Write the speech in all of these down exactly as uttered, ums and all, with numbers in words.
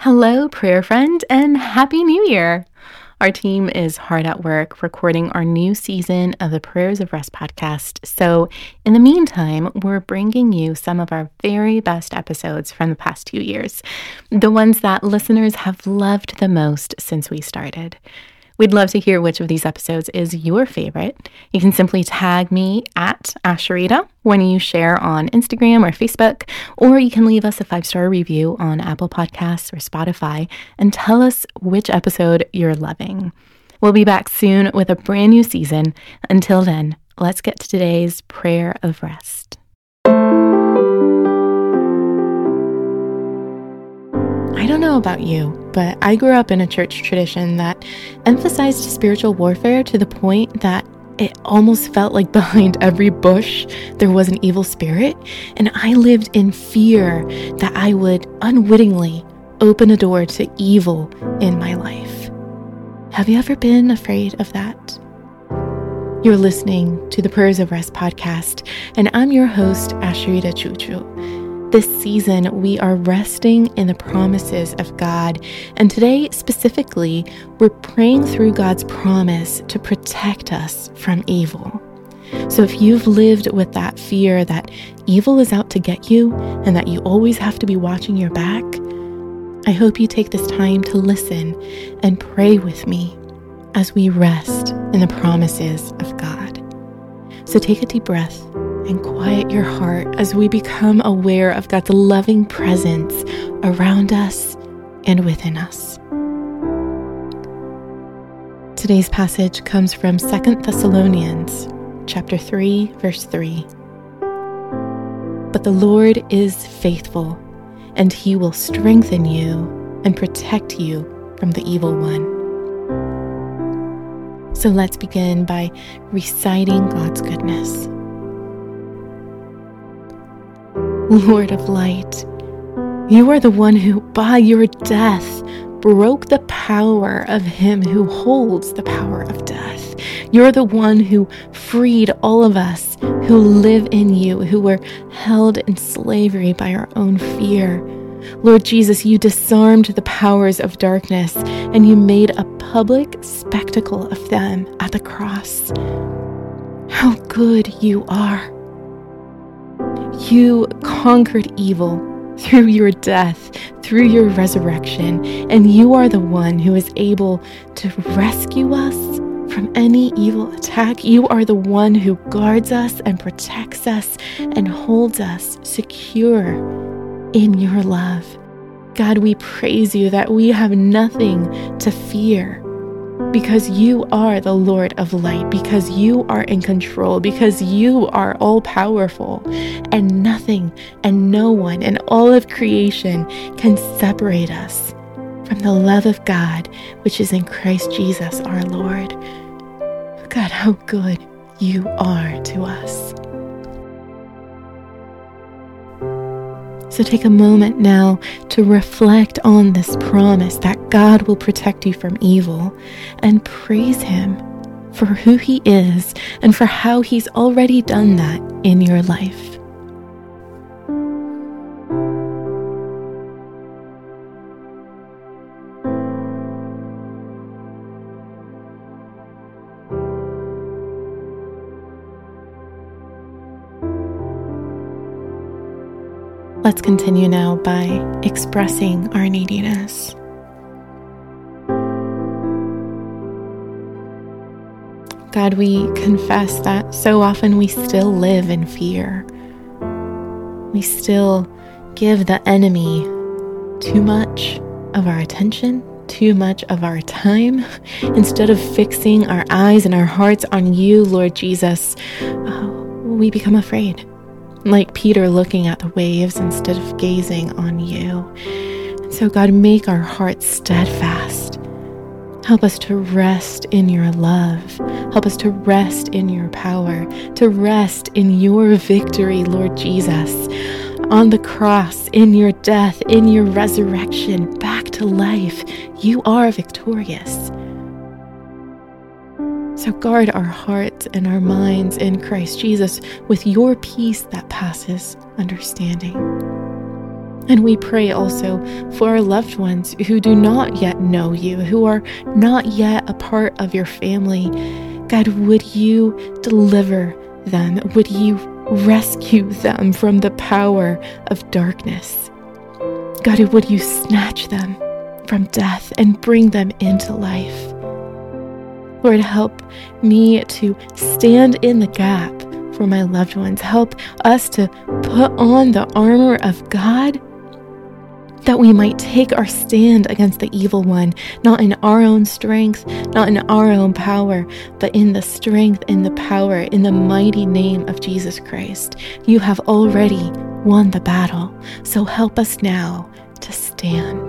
Hello, prayer friend, and Happy New Year! Our team is hard at work recording our new season of the Prayers of Rest podcast. So, in the meantime, we're bringing you some of our very best episodes from the past two years, the ones that listeners have loved the most since we started. We'd love to hear which of these episodes is your favorite. You can simply tag me at Asheritah when you share on Instagram or Facebook, or you can leave us a five-star review on Apple Podcasts or Spotify and tell us which episode you're loving. We'll be back soon with a brand new season. Until then, let's get to today's prayer of rest. I don't know about you, but I grew up in a church tradition that emphasized spiritual warfare to the point that it almost felt like behind every bush there was an evil spirit, and I lived in fear that I would unwittingly open a door to evil in my life. Have you ever been afraid of that? You're listening to the Prayers of Rest podcast, and I'm your host, Asheritah Chuchu. This season, we are resting in the promises of God, and today specifically, we're praying through God's promise to protect us from evil. So if you've lived with that fear that evil is out to get you and that you always have to be watching your back, I hope you take this time to listen and pray with me as we rest in the promises of God. So take a deep breath and quiet your heart as we become aware of God's loving presence around us and within us. Today's passage comes from Second Thessalonians chapter three, verse three. But the Lord is faithful, and he will strengthen you and protect you from the evil one. So let's begin by reciting God's goodness. Lord of light, you are the one who, by your death, broke the power of him who holds the power of death. You're the one who freed all of us who live in you, who were held in slavery by our own fear. Lord Jesus, you disarmed the powers of darkness, and you made a public spectacle of them at the cross. How good you are! You conquered evil through your death, through your resurrection, and you are the one who is able to rescue us from any evil attack. You are the one who guards us and protects us and holds us secure in your love. God, we praise you that we have nothing to fear because you are the Lord of light, because you are in control, because you are all powerful, and nothing and no one in all of creation can separate us from the love of God, which is in Christ Jesus our Lord. God, how good you are to us. So take a moment now to reflect on this promise that God will protect you from evil and praise him for who he is and for how he's already done that in your life. Let's continue now by expressing our neediness. God, we confess that so often we still live in fear. We still give the enemy too much of our attention, too much of our time. Instead of fixing our eyes and our hearts on you, Lord Jesus, uh, we become afraid. Like Peter looking at the waves instead of gazing on you. And so God, make our hearts steadfast. Help us to rest in your love. Help us to rest in your power, to rest in your victory, Lord Jesus. On the cross, in your death, in your resurrection, back to life, you are victorious. So guard our hearts and our minds in Christ Jesus with your peace that passes understanding. And we pray also for our loved ones who do not yet know you, who are not yet a part of your family. God, would you deliver them? Would you rescue them from the power of darkness? God, would you snatch them from death and bring them into life? Lord, help me to stand in the gap for my loved ones. Help us to put on the armor of God, that we might take our stand against the evil one, not in our own strength, not in our own power, but in the strength and the power, in the mighty name of Jesus Christ. You have already won the battle, so help us now to stand.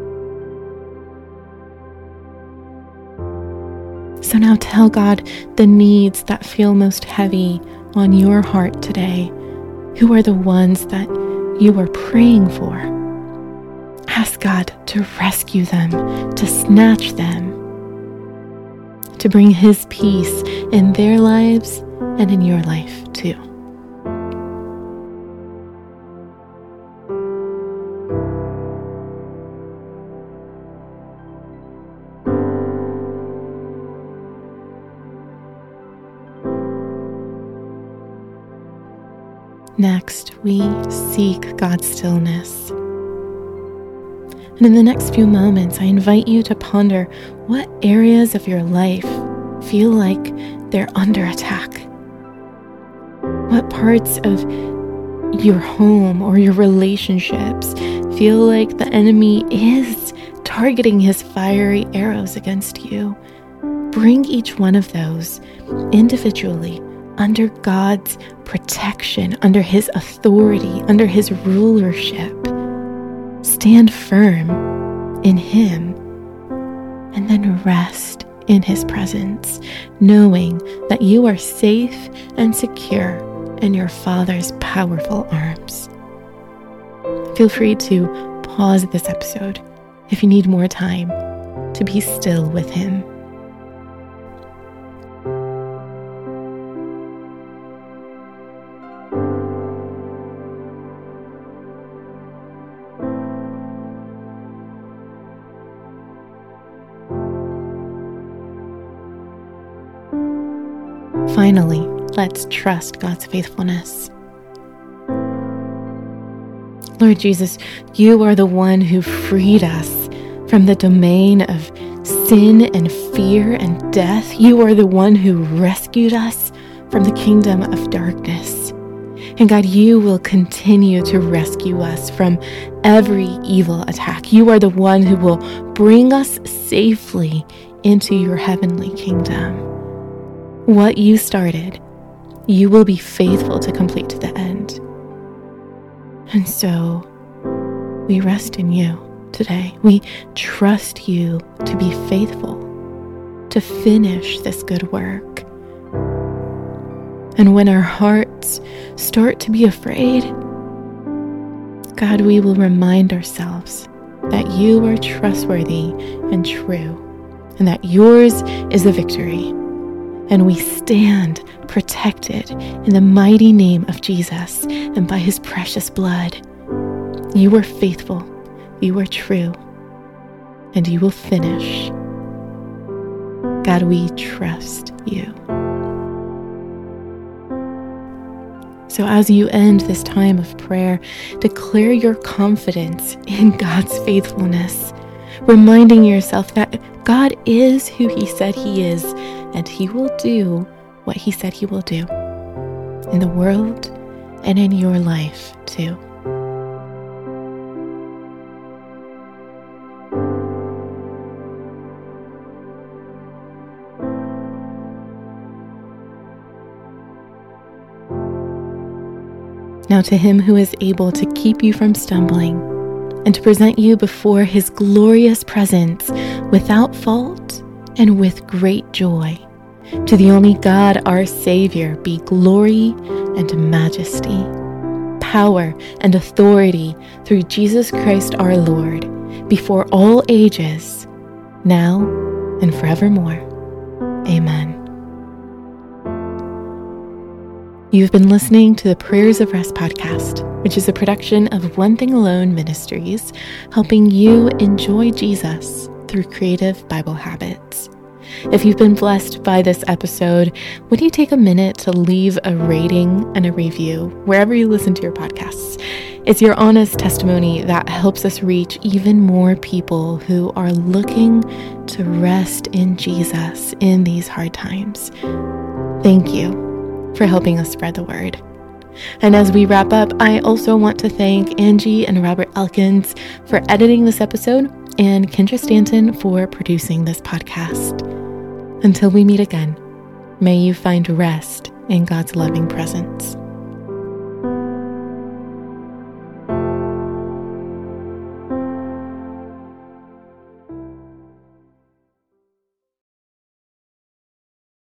So now tell God the needs that feel most heavy on your heart today. Who are the ones that you are praying for? Ask God to rescue them, to snatch them, to bring His peace in their lives and in your life too. Next, we seek God's stillness. And in the next few moments, I invite you to ponder what areas of your life feel like they're under attack. What parts of your home or your relationships feel like the enemy is targeting his fiery arrows against you. Bring each one of those individually under God's protection, under His authority, under His rulership. Stand firm in Him, and then rest in His presence, knowing that you are safe and secure in your Father's powerful arms. Feel free to pause this episode if you need more time to be still with Him. Finally, let's trust God's faithfulness. Lord Jesus, you are the one who freed us from the domain of sin and fear and death. You are the one who rescued us from the kingdom of darkness. And God, you will continue to rescue us from every evil attack. You are the one who will bring us safely into your heavenly kingdom. What you started, you will be faithful to complete to the end. And so we rest in you today. We trust you to be faithful, to finish this good work. And when our hearts start to be afraid, God, we will remind ourselves that you are trustworthy and true, and that yours is the victory. And we stand protected in the mighty name of Jesus and by His precious blood. You are faithful, you are true, and you will finish. God, we trust you. So as you end this time of prayer, declare your confidence in God's faithfulness, reminding yourself that God is who He said He is, and He will do what He said He will do in the world and in your life too. Now to Him who is able to keep you from stumbling and to present you before His glorious presence without fault and with great joy, to the only God our Savior be glory and majesty, power and authority through Jesus Christ our Lord, before all ages, now and forevermore. Amen. You've been listening to the Prayers of Rest podcast, which is a production of One Thing Alone Ministries, helping you enjoy Jesus through creative Bible habits. If you've been blessed by this episode, would you take a minute to leave a rating and a review wherever you listen to your podcasts? It's your honest testimony that helps us reach even more people who are looking to rest in Jesus in these hard times. Thank you for helping us spread the word. And as we wrap up, I also want to thank Angie and Robert Elkins for editing this episode and Kendra Stanton for producing this podcast. Until we meet again, may you find rest in God's loving presence.